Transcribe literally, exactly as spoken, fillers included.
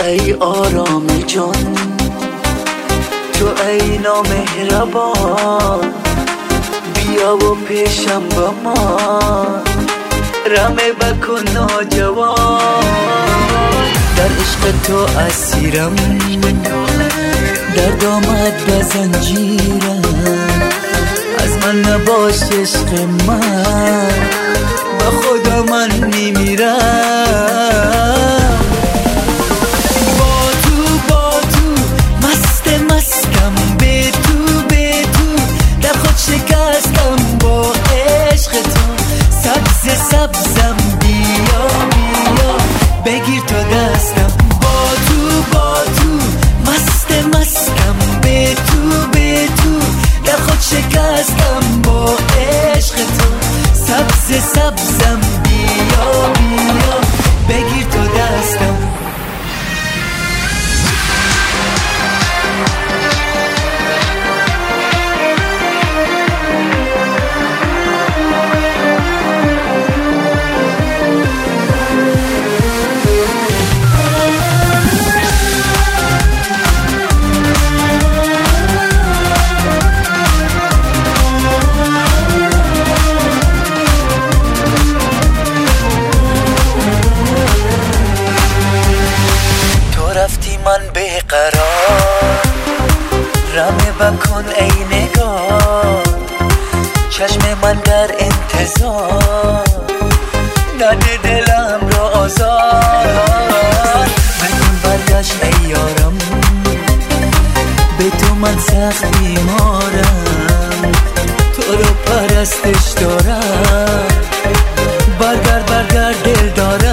ای آرام جان، تو ای نامهربان، بیا و پیشم با ما رمه بکن ناجوان. در عشق تو اسیرم، در دامت به زنجیرم، از من نباش عشق من، با خدا من میمیرم. با تو با تو مست مستم، به تو به تو در خود شکستم، با عشق تو سبز سبزم، بیا بیا بگیر تو دستم. با تو با تو مست مستم، به تو به تو در خود شکستم، با عشق تو سبز سبزم، بیا بیا بگیر تو دستم. رفتی من بیقرار، رمه بکن ای نگار، چشم من در انتظار، نده دلم را آزار. بکن برگشت ای یارم، به تو من سخت بیمارم، تو رو پرستش دارم، برگرد برگرد دل دارم.